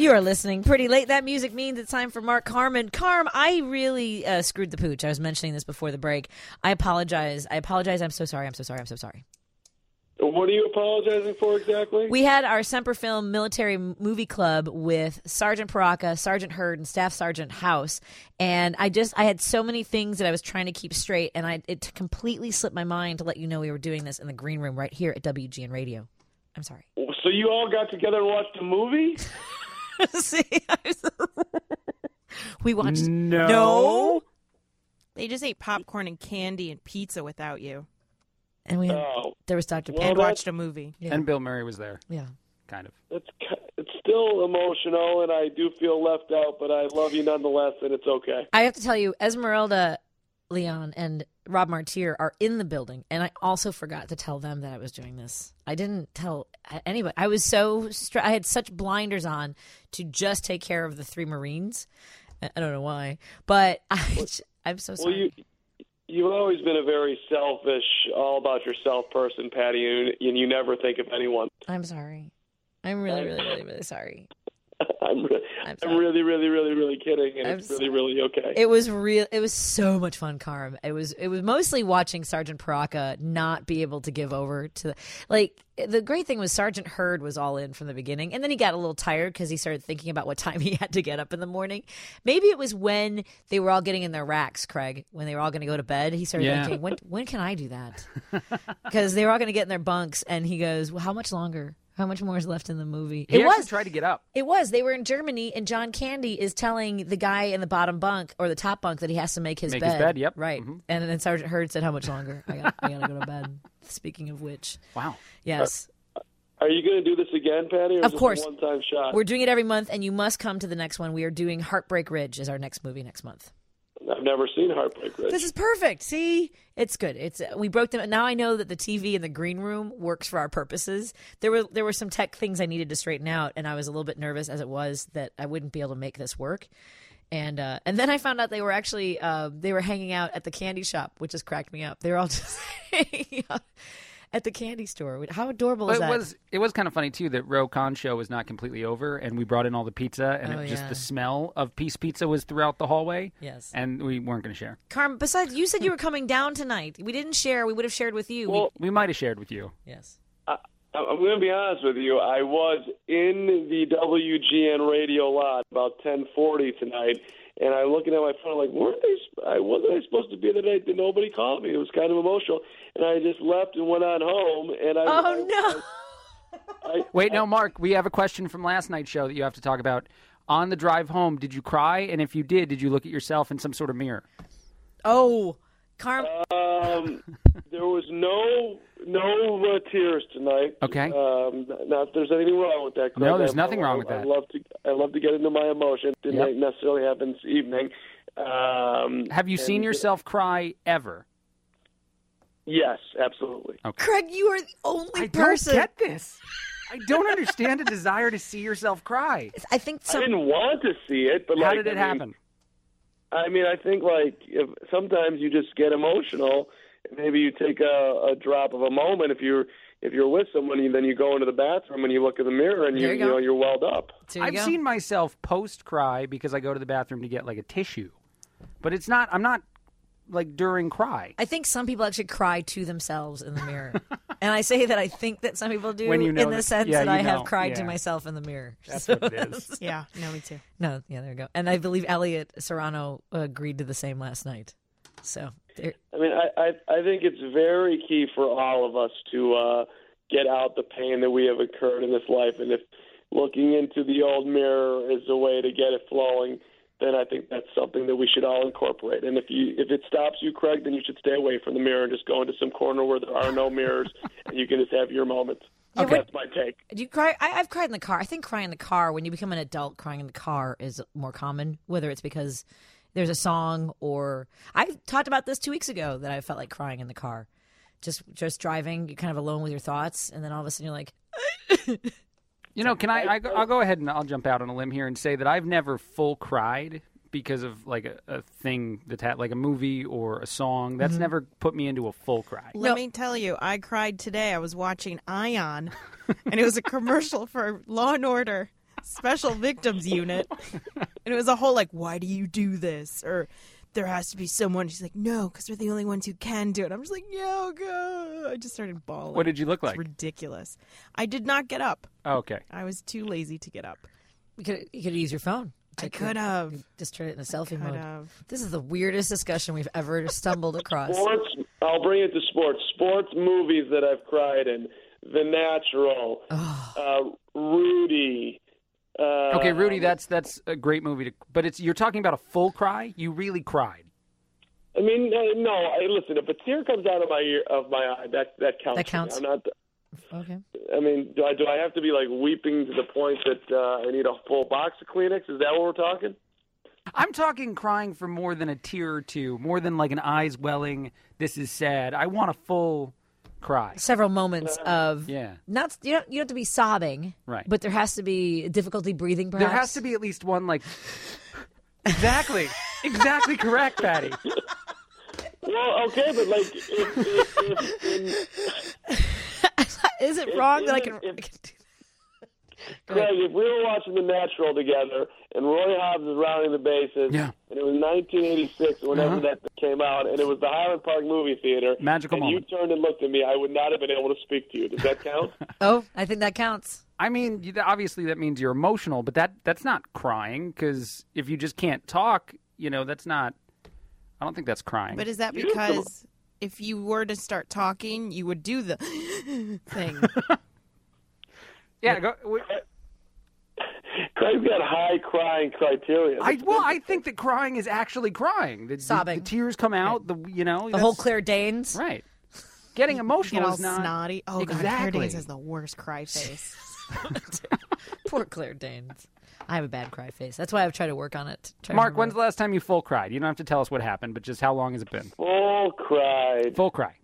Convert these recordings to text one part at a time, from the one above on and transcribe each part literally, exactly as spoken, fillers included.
You are listening pretty late. That music means it's time for Mark Carman. Carm, I really uh, screwed the pooch. I was mentioning this before the break. I apologize. I apologize. I'm so sorry. I'm so sorry. I'm so sorry. What are you apologizing for exactly? We had our Semper Film Military Movie Club with Sergeant Paraka, Sergeant Hurd, and Staff Sergeant House, and I just I had so many things that I was trying to keep straight, and I it completely slipped my mind to let you know we were doing this in the green room right here at W G N Radio. I'm sorry. So you all got together and watched a movie? See, we watched. No. no, They just ate popcorn and candy and pizza without you. and we had, Oh. there was Doctor Well, Pan. And that's- watched a movie. Yeah. And Bill Murray was there, Yeah. kind of. It's it's still emotional, and I do feel left out, but I love you nonetheless, and it's okay. I have to tell you, Esmeralda, Leon, and Rob Martier are in the building, and I also forgot to tell them that I was doing this. I didn't tell anybody. I was so str- I had such blinders on to just take care of the three Marines. I I don't know why, but I, I'm so sorry. Well, you you've always been a very selfish, all about yourself person, Patty, and, and you never think of anyone. I'm sorry. I'm really, really, really, really sorry. I'm, re- I'm I'm, sorry. really, really, really, really kidding, and I'm it's really, really okay. It was real. It was so much fun, Carm. It was. It was mostly watching Sergeant Paraka not be able to give over to the, like. The great thing was Sergeant Hurd was all in from the beginning, and then he got a little tired because he started thinking about what time he had to get up in the morning. Maybe it was when they were all getting in their racks, Craig, when they were all going to go to bed. He started Yeah. thinking, when when can I do that? Because they were all going to get in their bunks, and he goes, well, how much longer? How much more is left in the movie? He it actually was. tried to get up. It was. They were in Germany, and John Candy is telling the guy in the bottom bunk or the top bunk that he has to make his Make bed. his bed, yep. Right. Mhm. And then Sergeant Hurd said, how much longer? I got I got to go to bed. Speaking of which. Wow. Yes. Are you going to do this again, Patty, or is Of this course. a one-time shot? We're doing it every month, and you must come to the next one. We are doing Heartbreak Ridge as our next movie next month. I've never seen Heartbreak Ridge. This is perfect. See, it's good. It's uh, we broke them. Now I know that the T V in the green room works for our purposes. There were there were some tech things I needed to straighten out, and I was a little bit nervous as it was that I wouldn't be able to make this work. And uh, and then I found out they were actually uh, they were hanging out at the candy shop, which just cracked me up. They were all just hanging out at the candy store. How adorable But is it that? was it was kind of funny too that Roe Khan's show was not completely over, and we brought in all the pizza, and Oh, it just yeah. the smell of piece pizza was throughout the hallway. Yes. And we weren't going to share. Carm, besides, you said you were coming down tonight. We didn't share. We would have shared with you. Well, We might have shared with you. we, yes. I, I'm going to be honest with you. I was in the W G N radio lot about ten forty tonight, and I'm looking at my phone like, weren't they? I wasn't I supposed to be there tonight? That nobody called me. It was kind of emotional, and I just left and went on home. And I Oh, no. I, I, Wait, no, Mark, we have a question from last night's show that you have to talk about. On the drive home, did you cry? And if you did, did you look at yourself in some sort of mirror? Oh, Carm. Um, there was no no uh, tears tonight. Okay. Um, not if there's anything wrong with that. Craig. No, there's I- nothing I- wrong with I that. love to I love to get into my emotions. Didn't Yep. necessarily happen this evening. Um, Have you seen and- yourself cry ever? Yes, absolutely. Craig, you are the only I person. don't get this. I don't understand a desire to see yourself cry. I think I some. didn't want to see it, but How like, did it I mean, happen? I mean, I think like if, sometimes you just get emotional. Maybe you take a, a drop of a moment. If you're if you're with someone, you, then you go into the bathroom and you look in the mirror and you, There you you go. know you're welled up. There you I've go. seen myself post cry because I go to the bathroom to get like a tissue, but it's not. I'm not like during cry. I think some people actually cry to themselves in the mirror, and I say that I think that some people do When you know in the that- sense yeah, that you I have know. cried to Yeah. myself in the mirror. That's So what it is. Yeah, no, me too. No, yeah, there you go. And I believe Elliot Serrano agreed to the same last night. So there, I mean, I, I I think it's very key for all of us to uh, get out the pain that we have incurred in this life, and if looking into the old mirror is a way to get it flowing, then I think that's something that we should all incorporate. And if you if it stops you, Craig, then you should stay away from the mirror and just go into some corner where there are no mirrors, and you can just have your moment. Yeah, That's my take. do you cry? I, I've cried in the car. I think crying in the car when you become an adult, crying in the car is more common. Whether it's because there's a song or I talked about this two weeks ago that I felt like crying in the car, just just driving. You're kind of alone with your thoughts, and then all of a sudden you're like, You know, can I, I? go- I'll go ahead and I'll jump out on a limb here and say that I've never full cried because of like a, a thing that's had like a movie or a song. That's never put me into a full cry. Let No. me tell you, I cried today. I was watching Ion, and it was a commercial for Law and Order. special victims unit. And it was a whole like, why do you do this? Or there has to be someone. She's like, no, because we're the only ones who can do it. I'm just like, no, God. I just started bawling. What did you look like? It's ridiculous. I did not get up. Oh, okay. I was too lazy to get up. You could you could use your phone. I Check could your- have. Just turn it in a selfie mode. have. This is the weirdest discussion we've ever stumbled across. Sports. I'll bring it to sports. Sports movies that I've cried in: The Natural, uh, Rudy. Uh, Okay, Rudy, that's that's a great movie. To, but it's you're talking about a full cry. You really cried. I mean, uh, no. I, listen, if a tear comes out of my ear, of my eye, that that counts. That for me. counts? I'm not. Okay. I mean, do I do I have to be like weeping to the point that uh, I need a full box of Kleenex? Is that what we're talking? I'm talking crying for more than a tear or two, more than like an eyes welling. This is sad. I want a full cry. Several moments of Yeah. not you don't you don't have to be sobbing, Right. But there has to be difficulty breathing. Perhaps There has to be at least one like. Exactly. Exactly correct, Patty. Well, okay, but like, if, if, if, in, Is it wrong that I can? if- I can do Craig, if we were watching The Natural together and Roy Hobbs was rounding the bases, Yeah. and it was nineteen eighty-six, whenever Uh-huh. that came out, and it was the Highland Park movie theater, Magical and moment. you turned and looked at me, I would not have been able to speak to you. Does that count? Oh, I think that counts. I mean, you- obviously that means you're emotional, but that that's not crying because if you just can't talk, you know, that's not. I don't think that's crying. But is that You- because if you were to start talking, you would do the thing? yeah. Go, we, Craig's got high crying criteria. I well, I think that crying is actually crying. The, the- Sobbing. The, tears come out. The you know The whole that's- Claire Danes. right. Getting Get emotional all is not snotty. Oh, God, Claire exactly. Danes has the worst cry face. Poor Claire Danes. I have a bad cry face. That's why I've tried to work on it. Try to Mark, remember when's the last time you full cried? You don't have to tell us what happened, but just how long has it been? Full cried. Full cry.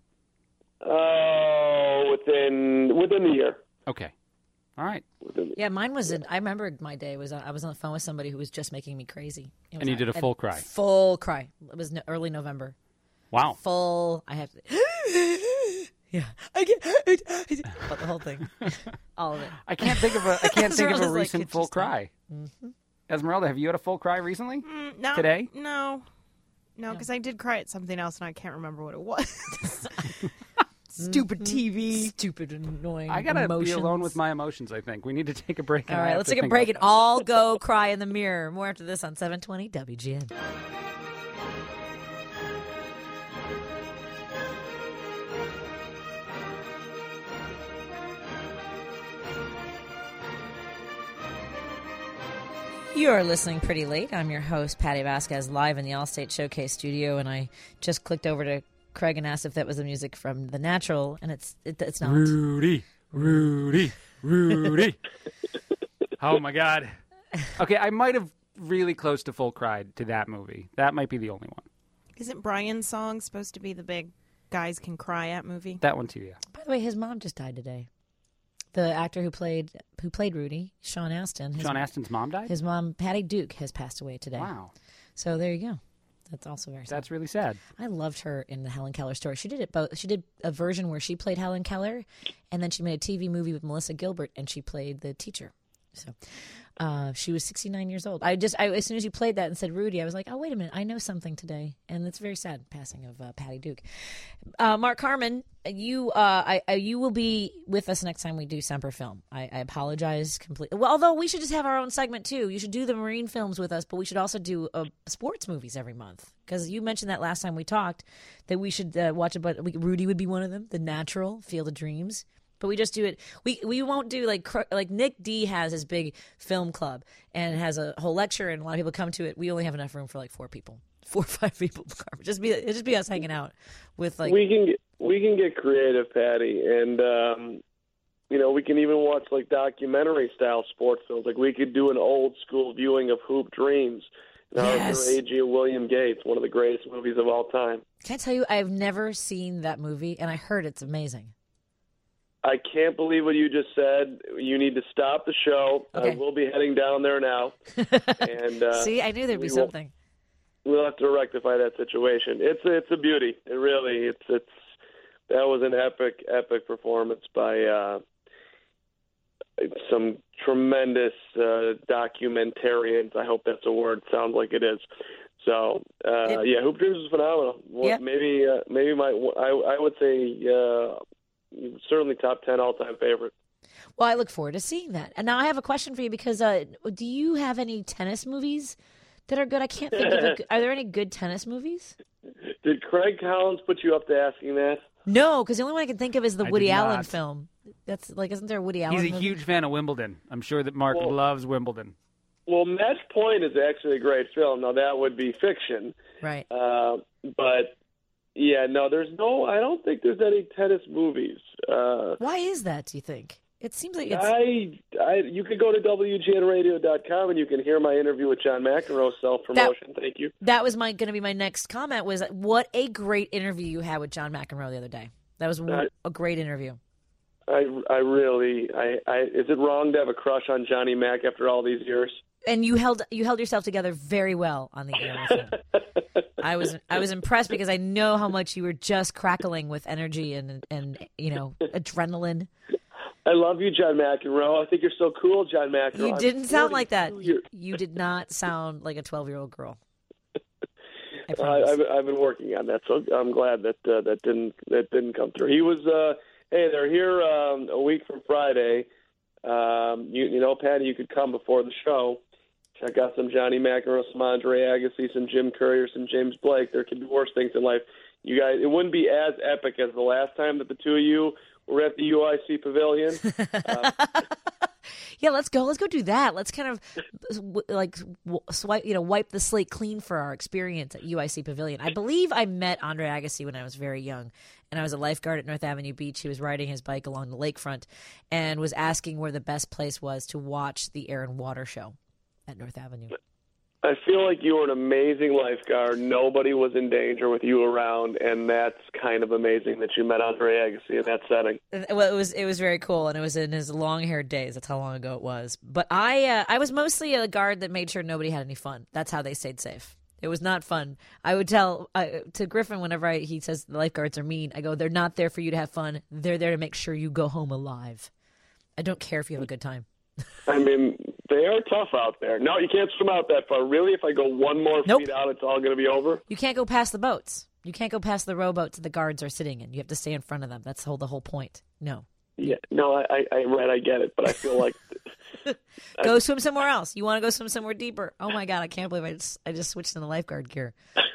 Oh, within within the year. Okay. All right. Within the Yeah, mine was. In, I remember my day was. I was on the phone with somebody who was just making me crazy. It was And you did a and full cry. Full cry. It was no, early November. Wow. Full. I have to. Yeah, I get. But the whole thing, all of it. I can't think of a. I can't think of a Esmeralda's like, recent "Could you full stop?" cry. Esmeralda, have you had a full cry recently? Mm, no, Today? No. No, because I did cry at something else and I can't remember what it was. Stupid T V. Stupid, annoying. I gotta emotions. be alone with my emotions. I think we need to take a break. and All I right, have let's to take a think break about and all go cry in the mirror. More after this on seven twenty W G N. You're listening pretty late. I'm your host, Patty Vasquez, live in the Allstate Showcase studio, and I just clicked over to Craig and asked if that was the music from The Natural, and it's it, it's not. Rudy, Rudy, Rudy. Oh my God. Okay, I might have really close to full cried to that movie. That might be the only one. Isn't Brian's song supposed to be the big guys can cry at movie? That one too, yeah. By the way, his mom just died today. The actor who played who played Rudy, Sean Astin. His, Sean Astin's mom died? His mom, Patty Duke, has passed away today. Wow. So there you go. That's also very sad. That's really sad. I loved her in the Helen Keller story. She did it both. She did a version where she played Helen Keller, and then she made a T V movie with Melissa Gilbert, and she played the teacher. So uh, she was sixty-nine years old. I just, I, as soon as you played that and said Rudy, I was like, oh, wait a minute. I know something today. And it's very sad, passing of uh, Patty Duke. Uh, Mark Harmon, you uh, I, I, you will be with us next time we do Semper Film. I, I apologize completely. Well, although we should just have our own segment, too. You should do the marine films with us, but we should also do uh, sports movies every month. Because you mentioned that last time we talked, that we should uh, watch it, but we, Rudy would be one of them, The Natural, Field of Dreams. But we just do it. We we won't do like like Nick D has his big film club and has a whole lecture and a lot of people come to it. We only have enough room for like four people, four or five people. Just be it just be us hanging out with like. we can get we can get creative, Patty, and um, you know we can even watch like documentary style sports films. Like we could do an old school viewing of Hoop Dreams. Yes. A G and William Gates, one of the greatest movies of all time. Can I tell you, I've never seen that movie, and I heard it's amazing. I can't believe what you just said. You need to stop the show. Okay. I will be heading down there now. And uh, See, I knew there'd be we will- something. We'll have to rectify that situation. It's it's a beauty. It really it's it's that was an epic epic performance by uh, some tremendous uh, documentarians. I hope that's a word. Sounds like it is. So uh, It- yeah, Hoop Dreams is phenomenal. Well, Yeah. Maybe uh, maybe my I, I would say uh, certainly top ten all time favorite. Well, I look forward to seeing that. And now I have a question for you because uh, do you have any tennis movies that are good? I can't think of. A, are there any good tennis movies? Did Craig Collins put you up to asking that? No, because the only one I can think of is the I Woody did Allen not. film. That's like, isn't there a Woody Allen? He's a movie? huge fan of Wimbledon. I'm sure that Mark Well- loves Wimbledon. Well, Match Point is actually a great film. Now that would be fiction, Right. uh, but yeah, no, there's no. I don't think there's any tennis movies. Uh, Why is that? Do you think? It seems like it's. I, I, you can go to W G N radio dot com and you can hear my interview with John McEnroe. Self promotion. Thank you. That was my going to be my next comment. Was what a great interview you had with John McEnroe the other day. That was Uh, a great interview. I, I really, I, I, is it wrong to have a crush on Johnny Mac after all these years? And you held you held yourself together very well on the air with him. I was I was impressed because I know how much you were just crackling with energy and and you know adrenaline. I love you, John McEnroe. I think you're so cool, John McEnroe. You I'm didn't sound like that. forty-two You, years- you did not sound like a twelve-year-old girl. I I, promise. I've, I've been working on that, so I'm glad that uh, that didn't that didn't come through. He was, uh, hey, they're here um, a week from Friday. Um, you, you know, Patty, you could come before the show. Check out some Johnny McEnroe, some Andre Agassi, some Jim Curry, or some James Blake. There could be worse things in life. You guys, it wouldn't be as epic as the last time that the two of you were at the U I C Pavilion. Uh, Yeah, let's go. Let's go do that. Let's kind of w- like w- swipe, you know, wipe the slate clean for our experience at U I C Pavilion. I believe I met Andre Agassi when I was very young, and I was a lifeguard at North Avenue Beach. He was riding his bike along the lakefront and was asking where the best place was to watch the Air and Water show at North Avenue. I feel like you were an amazing lifeguard. Nobody was in danger with you around, and that's kind of amazing that you met Andre Agassi in that setting. Well, it was it was very cool, and it was in his long-haired days. That's how long ago it was. But I uh, I was mostly a guard that made sure nobody had any fun. That's how they stayed safe. It was not fun. I would tell uh, to Griffin whenever I, he says the lifeguards are mean, I go, they're not there for you to have fun. They're there to make sure you go home alive. I don't care if you have a good time. I mean, they are tough out there. No, you can't swim out that far. Really, if I go one more Nope. feet out, it's all going to be over? You can't go past the boats. You can't go past the rowboats that the guards are sitting in. You have to stay in front of them. That's the whole, the whole point. No. Yeah, no, I, I, I right, I get it, but I feel like Go swim somewhere else. You want to go swim somewhere deeper? Oh my God, I can't believe I just I just switched into lifeguard gear.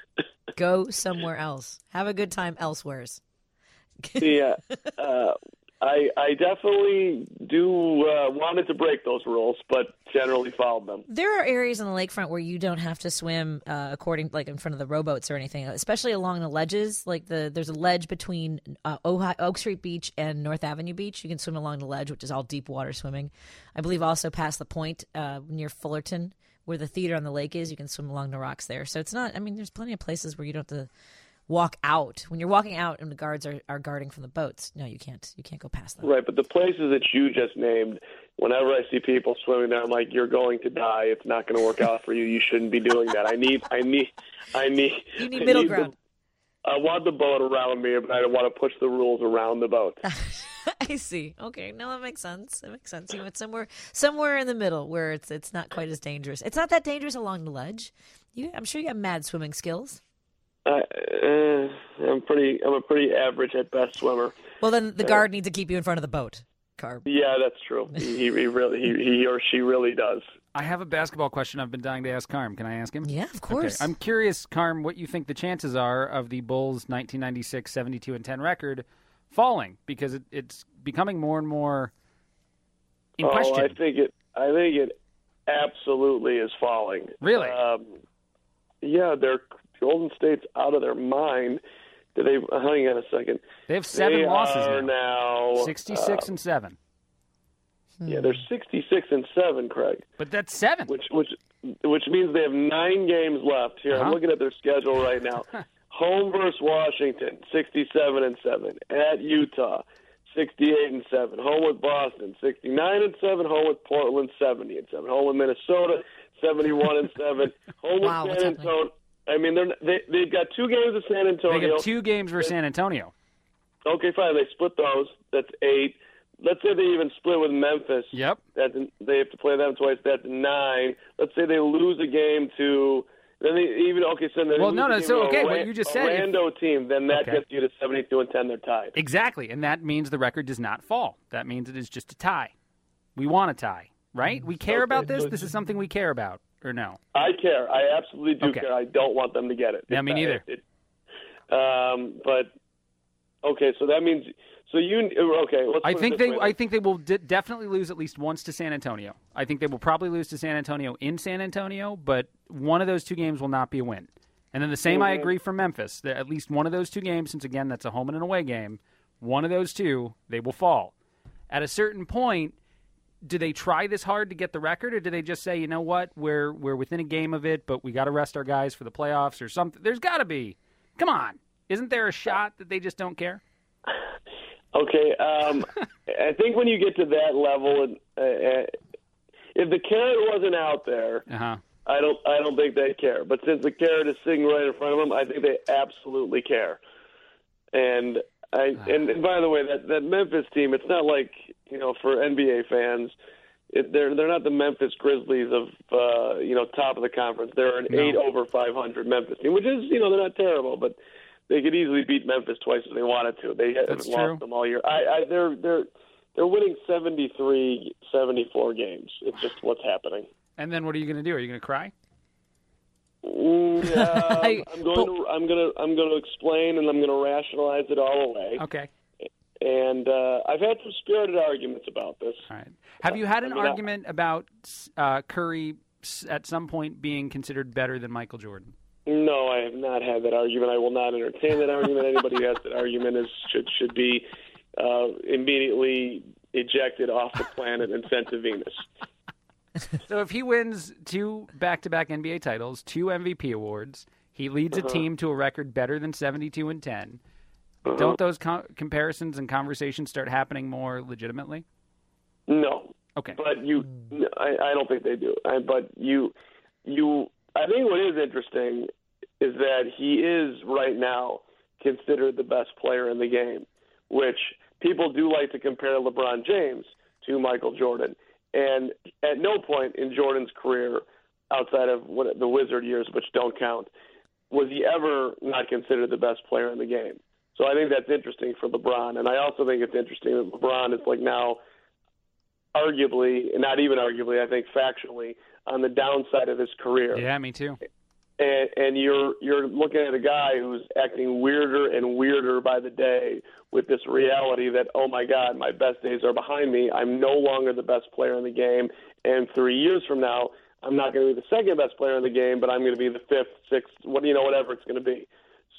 Go somewhere else. Have a good time elsewheres. yeah, uh, I I definitely do uh, wanted to break those rules, but generally followed them. There are areas on the lakefront where you don't have to swim uh, according, like in front of the rowboats or anything, especially along the ledges. Like the there's a ledge between uh, Ojai, Oak Street Beach and North Avenue Beach. You can swim along the ledge, which is all deep water swimming. I believe also past the point uh, near Fullerton, where the theater on the lake is. You can swim along the rocks there. So it's not. I mean, there's plenty of places where you don't have to walk out when you're walking out and the guards are, are guarding from the boats. No, you can't. You can't go past them. Right, but the places that you just named, whenever I see people swimming there, I'm like, you're going to die. It's not going to work out for you. You shouldn't be doing that. I need, I need, I need. You need I middle the- ground. I want the boat around me, but I don't want to push the rules around the boat. I see. Okay, no, that makes sense. That makes sense. You went somewhere, somewhere in the middle where it's it's not quite as dangerous. It's not that dangerous along the ledge. You, I'm sure you have mad swimming skills. I, uh, I'm pretty. I'm a pretty average at best swimmer. Well, then the guard needs to keep you in front of the boat, Carb. Yeah, that's true. He, he really, he, he or she really does. I have a basketball question I've been dying to ask Carm. Can I ask him? Yeah, of course. Okay. I'm curious, Carm, what you think the chances are of the Bulls' nineteen ninety-six seventy-two and ten record falling, because it, it's becoming more and more in oh, question. I think it. I think it absolutely is falling. Really? Um, yeah, they're Golden State's out of their mind. Do they? Hang on a second. They have seven they losses are now. now sixty-six uh, and seven. Yeah, they're sixty-six and seven, Craig. But that's seven. Which which which means they have nine games left. Here, Uh-huh. I'm looking at their schedule right now. Home versus Washington, sixty-seven and seven. At Utah, sixty-eight and seven. Home with Boston, sixty-nine and seven. Home with Portland, seventy and seven. Home with Minnesota, seventy-one and seven. Home with Wow, what's San happening? Antonio. I mean, they're, they they've got two games with San They Antonio. have two games for San Antonio. Okay, fine. They split those. That's eight. let's say they even split with Memphis. Yep. That's, they have to play them twice. That's nine. Let's say they lose a game to then they even okay. So then well, they no, no. lose a So game to okay, a, what you just a said. if- rando team, then that Okay. gets you to seventy-two and ten. They're tied. Exactly, and that means the record does not fall. That means it is just a tie. We want a tie, right? We care Okay, about this. so- This is something we care about, or no? I care. I absolutely do Okay. care. I don't want them to get it. Yeah, me It's- neither. It, it, um, but okay, so that means so you okay. Let's I put it think this they. way. I think they will de- definitely lose at least once to San Antonio. I think they will probably lose to San Antonio in San Antonio, but one of those two games will not be a win. And then the same, I Mhm. agree for Memphis. That at least one of those two games, since again that's a home and an away game, one of those two they will fall. At a certain point, do they try this hard to get the record, or do they just say, you know what, we're we're within a game of it, but we got to rest our guys for the playoffs or something? There's got to be. Come on, isn't there a shot that they just don't care? Okay, um, I think when you get to that level, uh, uh, if the carrot wasn't out there, Uh huh. I don't, I don't think they care. But since the carrot is sitting right in front of them, I think they absolutely care. And I, and, and by the way, that that Memphis team, it's not like you know for N B A fans, it, they're they're not the Memphis Grizzlies of uh, you know top of the conference. They're an No. eight over five hundred Memphis team, which is you know they're not terrible, but they could easily beat Memphis twice if they wanted to. They haven't That's lost true. them all year. I, I they're they're they're winning seventy-three, seventy-four games. It's just what's happening. And then what are you going to do? Are you going to cry? Mm, um, I- I'm going to I'm going to I'm going to explain and I'm going to rationalize it all away. Okay. And uh, I've had some spirited arguments about this. All right. Have you had an I mean, I- argument about uh, Curry s- at some point being considered better than Michael Jordan? No, I have not had that argument. I will not entertain that argument. Anybody who has that argument is should should be uh, immediately ejected off the planet and sent to Venus. So if he wins two back-to-back N B A titles, two M V P awards, he leads Uh-huh. a team to a record better than seventy-two and ten. Uh-huh. Don't those co- comparisons and conversations start happening more legitimately? No, Okay. but you, I, I don't think they do. I, but you, you, I think what is interesting is that he is right now considered the best player in the game, which people do like to compare LeBron James to Michael Jordan. And at no point in Jordan's career, outside of what, the Wizard years, which don't count, was he ever not considered the best player in the game. So I think that's interesting for LeBron. And I also think it's interesting that LeBron is like now arguably, not even arguably, I think factually, on the downside of his career. Yeah, me too. And, and you're you're looking at a guy who's acting weirder and weirder by the day with this reality that, oh my God, my best days are behind me. I'm no longer the best player in the game. And three years from now, I'm not going to be the second best player in the game, but I'm going to be the fifth, sixth, what you know, whatever it's going to be.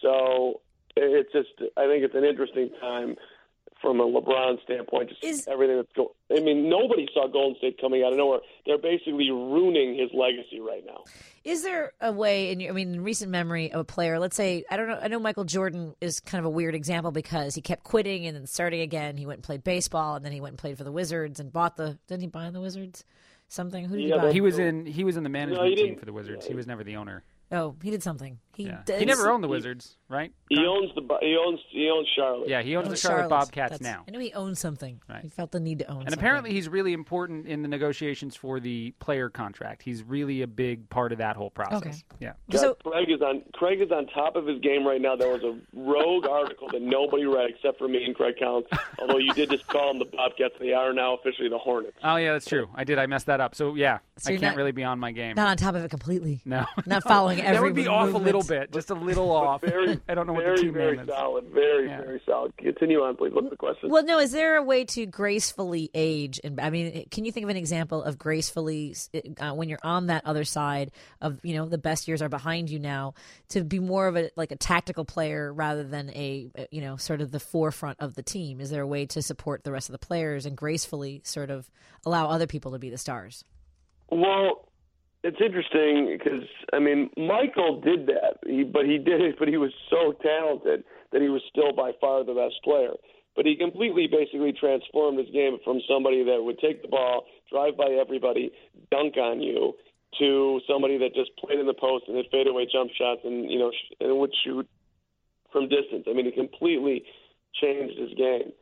So it's just, I think it's an interesting time from a LeBron standpoint. Just Is- everything that's going. I mean, nobody saw Golden State coming out of nowhere. They're basically ruining his legacy right now. Is there a way, in your, I mean, in recent memory of a player, let's say, I don't know, I know Michael Jordan is kind of a weird example because he kept quitting and then starting again. He went and played baseball, and then he went and played for the Wizards and bought the, didn't he buy the Wizards? Something? Who did Yeah, he buy? He was in he was in the management No, he team didn't- for the Wizards. He was never the owner. Oh, he did something. He, Yeah. did, He never owned the Wizards, right? He owns the he owns he owns Charlotte. Yeah, he owns Oh, the Charlotte Charlotte. Bobcats That's- now. I knew he owned something. Right. He felt the need to own And something. apparently he's really important in the negotiations for the player contract. He's really a big part of that whole process. Okay. Yeah. God, So- Craig is on Craig is on top of his game right now. There was a rogue article that nobody read except for me and Craig Counts. Although you did just call them the Bobcats, they are now officially the Hornets. Oh, yeah, that's true. I did. I messed that up. So, yeah, So I you're can't not- really be on my game. Not on top of it completely. No. Not following every That would be off a movement. little bit. Just a little off. Very, I don't know what very, the team very name is. solid. Very, Yeah. very solid. Continue on, please. What's the question? Well, no. Is there a way to gracefully age? And I mean, can you think of an example of gracefully uh, when you're on that other side of, you know, the best years are behind you now, to be more of a like a tactical player rather than a, you know, sort of the forefront of the team? Is there a way to support the rest of the players and gracefully sort of allow other people to be the stars? Well, it's interesting because I mean Michael did that, he, but he did it. But he was so talented that he was still by far the best player. But he completely, basically transformed his game from somebody that would take the ball, drive by everybody, dunk on you, to somebody that just played in the post and hit fadeaway jump shots and you know sh- and would shoot from distance. I mean, he completely changed his game.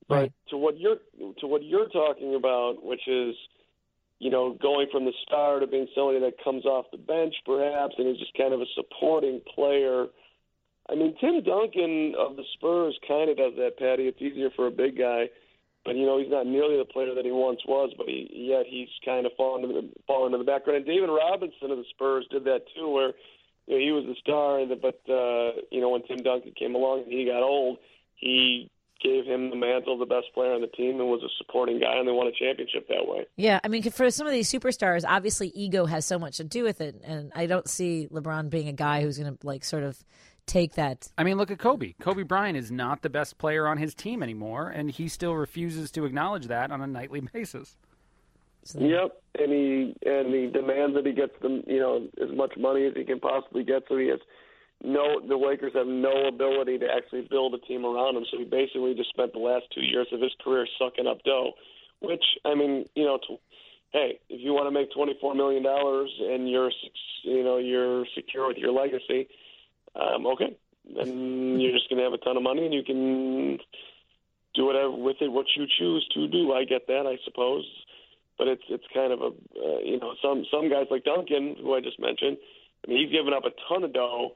But Right. to what you're to what you're talking about, which is, you know, going from the star to being somebody that comes off the bench, perhaps, and is just kind of a supporting player. I mean, Tim Duncan of the Spurs kind of does that, Patty. It's easier for a big guy, but you know, he's not nearly the player that he once was. But he, yet he's kind of fallen to the fallen to the background. And David Robinson of the Spurs did that too, where you know, he was the star, and but uh, you know, when Tim Duncan came along and he got old, he gave him the mantle of the best player on the team and was a supporting guy, and they won a championship that way. Yeah, I mean, for some of these superstars, obviously ego has so much to do with it, and I don't see LeBron being a guy who's going to like sort of take that. I mean, look at Kobe. Kobe Bryant is not the best player on his team anymore, and he still refuses to acknowledge that on a nightly basis. So, Yep, and he and he demands that he gets them, you know, as much money as he can possibly get. So he has no. The Lakers have no ability to actually build a team around him. So he basically just spent the last two years of his career sucking up dough. Which, I mean, you know, to, hey, if you want to make twenty-four million dollars and you're, you know, you're secure with your legacy, um, okay, then you're just going to have a ton of money and you can do whatever with it, what you choose to do. I get that, I suppose. But it's it's kind of a, uh, you know, some, some guys like Duncan, who I just mentioned, I mean, he's given up a ton of dough,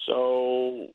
so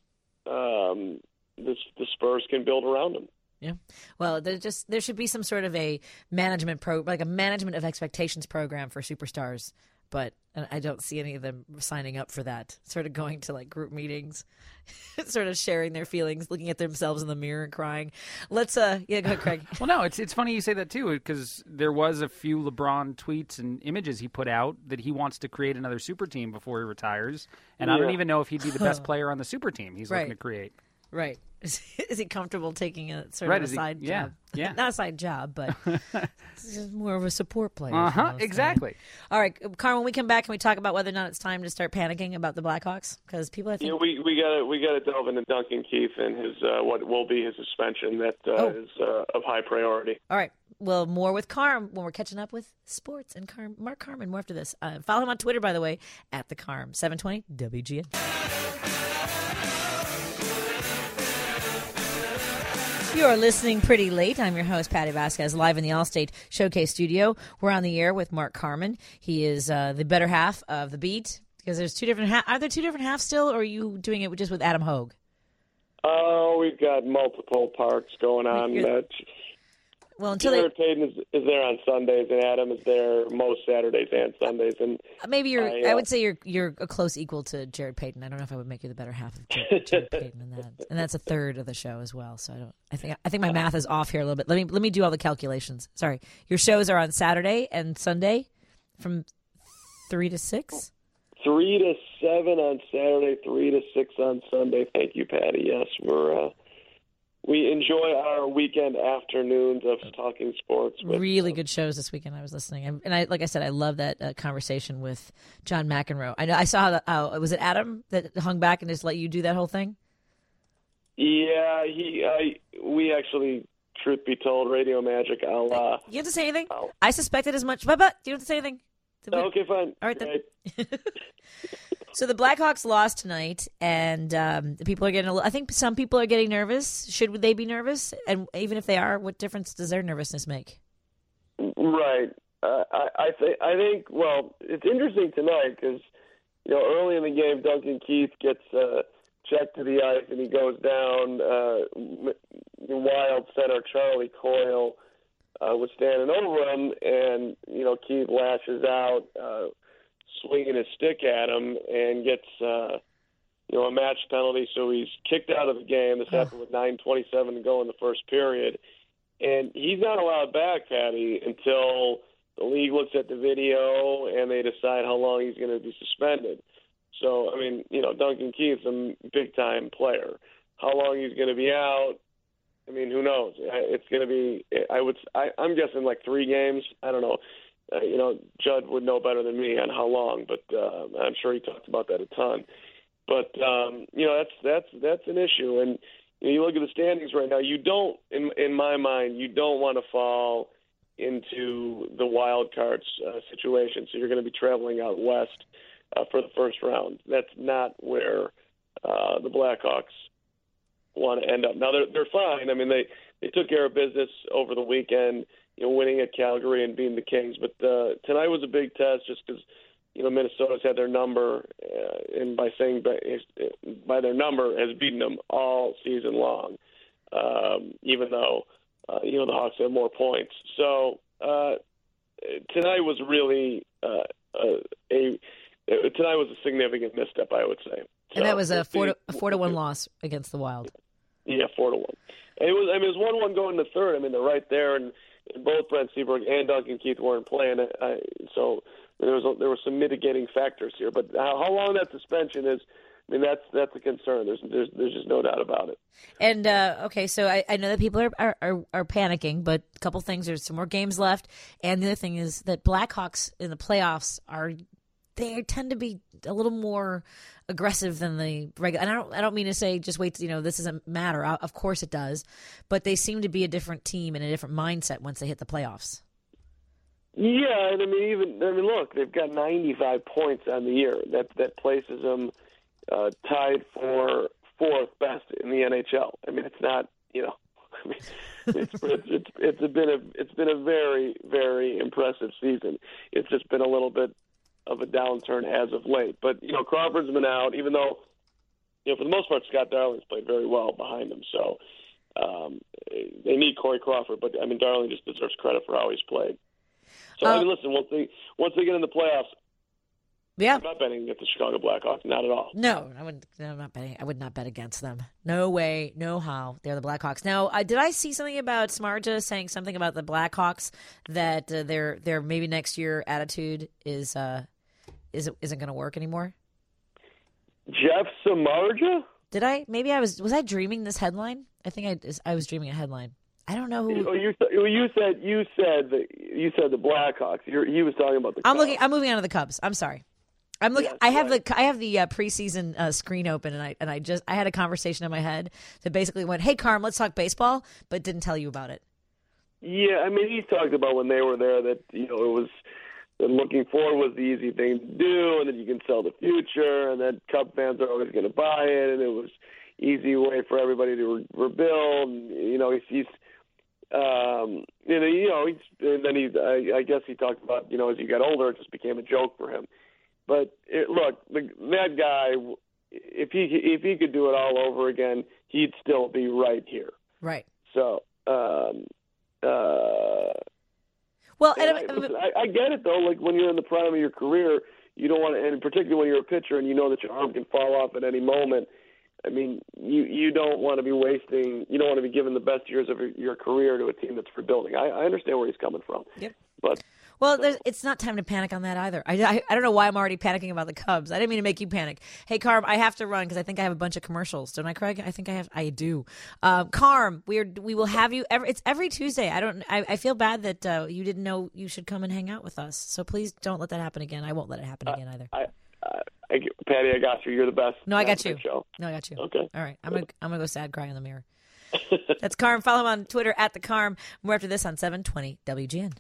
um, this, the Spurs can build around him. Yeah. Well, there just there should be some sort of a management pro, like a management of expectations program for superstars. But I don't see any of them signing up for that. Sort of going to like group meetings, sort of sharing their feelings, looking at themselves in the mirror and crying. Let's, uh, yeah, go ahead, Craig. Well, no, it's it's funny you say that too, because there was a few LeBron tweets and images he put out that he wants to create another super team before he retires, and Yeah. I don't even know if he'd be the best player on the super team he's Right. looking to create. Right. Is, is he comfortable taking a sort Right, of a is he- side yeah, job? yeah. Not a side job, but this is more of a support player. Uh is what I huh. was Exactly. saying. All right, Carl, when we come back, can we talk about whether or not it's time to start panicking about the Blackhawks? Because people, I think. Yeah, we we got to we got to delve into Duncan Keith and his uh, what will be his suspension that uh, Oh. is uh, of high priority. All right. Well, more with Carm when we're catching up with sports and Carm, Mark Carman. More after this. Uh, follow him on Twitter, by the way, at the Carm seven twenty W G N. You're listening pretty late. I'm your host, Patty Vasquez, live in the Allstate Showcase studio. We're on the air with Mark Carman. He is uh, the better half of the beat because there's two different. Ha- are there two different halves still, or are you doing it just with Adam Hogue? Oh, we've got multiple parks going on. You're- Uh, Well, until they Jared Payton is, is there on Sundays, and Adam is there most Saturdays and Sundays. And maybe you're. I, I, uh, would say you're you're a close equal to Jared Payton. I don't know if I would make you the better half of Jared, Jared Payton in that, and that's a third of the show as well. So I don't. I think I think my math is off here a little bit. Let me let me do all the calculations. Sorry, your shows are on Saturday and Sunday, from three to six. three to seven on Saturday, three to six on Sunday. Thank you, Patty. Yes, we're uh, we enjoy our weekend afternoons of talking sports. With, Really good shows this weekend. I was listening, and, and I like I said, I love that uh, conversation with John McEnroe. I know I saw that. Uh, was it Adam that hung back and just let you do that whole thing? Yeah, he. I. We actually, truth be told, Radio Magic. I'll. Uh, You have to say anything? Oh. I suspected as much, but but you don't have to say anything. okay, fine. All right, then. So the Blackhawks lost tonight, and um, the people are getting. A little, I think some people are getting nervous. Should they be nervous? And even if they are, what difference does their nervousness make? Right. Uh, I. I think. I think. Well, it's interesting tonight because you know early in the game, Duncan Keith gets uh, checked to the ice and he goes down. Uh, the Wild center Charlie Coyle uh, was standing over him, and you know Keith lashes out. Uh, swinging his stick at him and gets, uh, you know, a match penalty. So he's kicked out of the game. This happened with nine twenty-seven to go in the first period. And he's not allowed back, Patty, until the league looks at the video and they decide how long he's going to be suspended. So, I mean, you know, Duncan Keith's a big-time player. How long he's going to be out, I mean, who knows? It's going to be, I would, I, I'm guessing like three games. I don't know. Uh, you know, Judd would know better than me on how long, but uh, I'm sure he talked about that a ton. But um, you know, that's that's that's an issue. And you know, you look at the standings right now. You don't, in in my mind, you don't want to fall into the wild cards uh, situation. So you're going to be traveling out west uh, for the first round. That's not where uh, the Blackhawks want to end up. Now they're they're fine. I mean, they, they took care of business over the weekend, you know, winning at Calgary and beating the Kings. But uh, tonight was a big test just because, you know, Minnesota's had their number, uh, and by saying by, by their number has beaten them all season long, um, even though, uh, you know, the Hawks have more points. So uh, tonight was really uh, a, a tonight was a significant misstep, I would say. And so, that was a four to, a we'll four to one loss against the Wild. Yeah, four to one. And it was. I mean, it was one one going to third. I mean, they're right there, and, and both Brent Seabrook and Duncan Keith weren't playing. I, so there was a, there were some mitigating factors here. But how, how long that suspension is, I mean, that's that's a concern. There's there's there's just no doubt about it. And uh, okay, so I, I know that people are, are, are, are panicking, but a couple things. There's some more games left, and the other thing is that Blackhawks in the playoffs are they tend to be a little more aggressive than the regular. And I don't I don't mean to say just wait. You know, this doesn't matter. Of course it does, but they seem to be a different team and a different mindset once they hit the playoffs. Yeah, and I mean, even I mean, look, they've got ninety-five points on the year. That that places them uh, tied for fourth best in the N H L. I mean, it's not, you know, I mean, it's it's it's it's been a it's been a very very impressive season. It's just been a little bit of a downturn as of late. But you know, Crawford's been out, even though, you know, for the most part, Scott Darling's played very well behind him. So um, they need Corey Crawford, but I mean, Darling just deserves credit for how he's played. So uh, I mean, listen, once they once they get in the playoffs, yeah, I'm not betting against the Chicago Blackhawks, not at all. No, I would. No, I'm not betting. I would not bet against them. No way, no how. They're the Blackhawks. Now, uh, did I see something about Smarja saying something about the Blackhawks that uh, their their maybe next year attitude is uh, is isn't going to work anymore? Jeff Samardzija? Did I? Maybe I was. Was I dreaming this headline? I think I I was dreaming a headline. I don't know who. Oh, you, you said you said that you said the Blackhawks. You're, he was talking about the. I'm Cubs. looking. I'm moving on to the Cubs. I'm sorry. I'm looking. Yes, I have right. the I have the uh, preseason uh, screen open, and I and I just I had a conversation in my head that basically went, "Hey, Carm, let's talk baseball," but didn't tell you about it. Yeah, I mean, he talked about when they were there that you know it was that looking forward was the easy thing to do, and that you can sell the future, and that Cub fans are always going to buy it, and it was easy way for everybody to re- rebuild. And, you know, he's. he's Um, you know, you know, he's, and then he, I, I guess he talked about, you know, as he got older, it just became a joke for him. But it, look, the, that guy, if he if he could do it all over again, he'd still be right here. Right. So, um, uh, well, and and, I, listen, I, I get it though. Like when you're in the prime of your career, you don't want to, and particularly when you're a pitcher and you know that your arm can fall off at any moment. I mean, you, you don't want to be wasting, you don't want to be giving the best years of your, your career to a team that's rebuilding. I, I understand where he's coming from. Yep. But well, there's, it's not time to panic on that either. I, I, I don't know why I'm already panicking about the Cubs. I didn't mean to make you panic. Hey, Carm, I have to run because I think I have a bunch of commercials. Don't I, Craig? I think I have. I do. Um, Carm, we are we will have you. Every, it's every Tuesday. I don't. I, I feel bad that uh, you didn't know you should come and hang out with us. So please don't let that happen again. I won't let it happen again either. I, I, I, Patty, I got you. You're the best. No, I got you. Show. No, I got you. Okay. All right. I'm gonna I'm gonna go sad cry in the mirror. That's Carm. Follow him on Twitter at the Carm. More after this on seven twenty W G N.